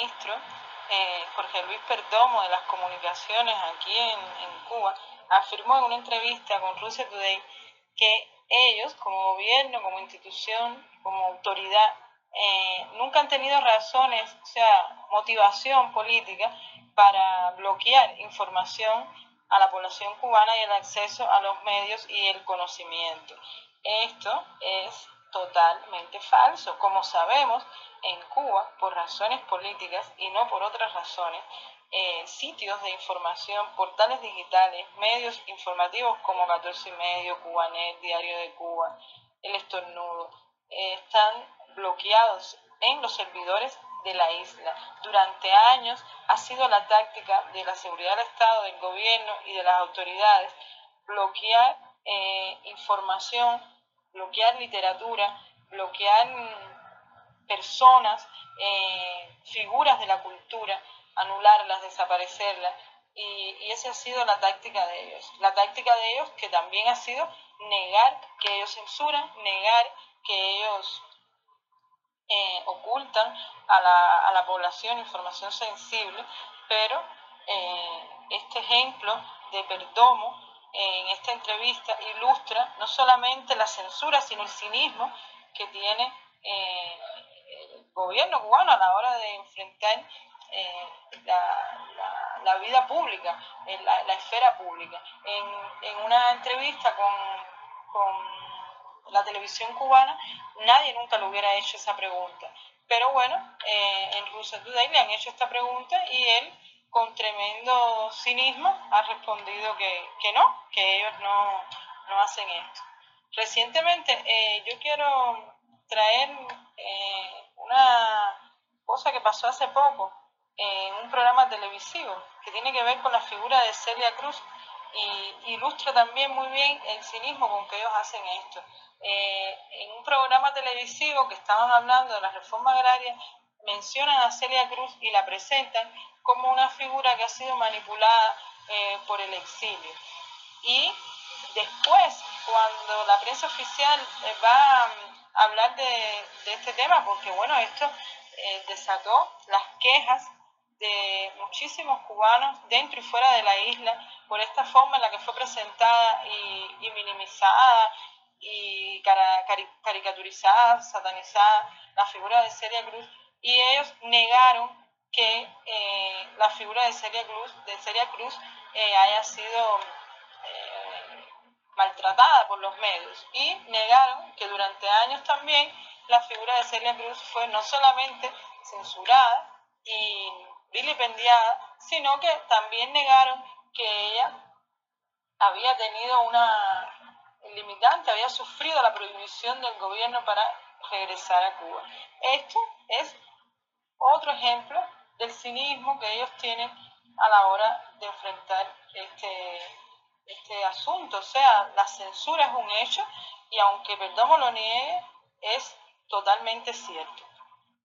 ministro, Jorge Luis Perdomo, de las comunicaciones aquí en Cuba, afirmó en una entrevista con Russia Today que ellos, como gobierno, como institución, como autoridad, nunca han tenido razones, o sea, motivación política para bloquear información a la población cubana y el acceso a los medios y el conocimiento. Esto es totalmente falso. Como sabemos, en Cuba, por razones políticas y no por otras razones, sitios de información, portales digitales, medios informativos como 14 y medio, Cubanet, Diario de Cuba, El Estornudo, están bloqueados en los servidores de la isla. Durante años ha sido la táctica de la seguridad del Estado, del gobierno y de las autoridades bloquear información, bloquear literatura, bloquear personas, figuras de la cultura, anularlas, desaparecerlas, y esa ha sido la táctica de ellos. La táctica de ellos que también ha sido negar que ellos censuran, negar que ellos ocultan a la población información sensible, pero este ejemplo de Perdomo en esta entrevista ilustra no solamente la censura, sino el cinismo que tiene el gobierno cubano a la hora de enfrentar la vida pública, la esfera pública. En una entrevista con la televisión cubana, nadie nunca le hubiera hecho esa pregunta. Pero bueno, en Russia Today le han hecho esta pregunta y él, con tremendo cinismo, ha respondido que no, que ellos no hacen esto. Recientemente yo quiero traer una cosa que pasó hace poco en un programa televisivo que tiene que ver con la figura de Celia Cruz y ilustra también muy bien el cinismo con que ellos hacen esto. En un programa televisivo que estaban hablando de la reforma agraria, mencionan a Celia Cruz y la presentan como una figura que ha sido manipulada por el exilio. Y después, cuando la prensa oficial va a hablar de este tema, porque bueno, esto desató las quejas de muchísimos cubanos dentro y fuera de la isla por esta forma en la que fue presentada y minimizada y caricaturizada, satanizada la figura de Celia Cruz, y ellos negaron que la figura de Celia Cruz haya sido maltratada por los medios, y negaron que durante años también la figura de Celia Cruz fue no solamente censurada y vilipendiada, sino que también negaron que ella había tenido una limitante, había sufrido la prohibición del gobierno para regresar a Cuba. Esto es otro ejemplo del cinismo que ellos tienen a la hora de enfrentar este asunto. O sea, la censura es un hecho y aunque Perdomo lo niegue, es totalmente cierto.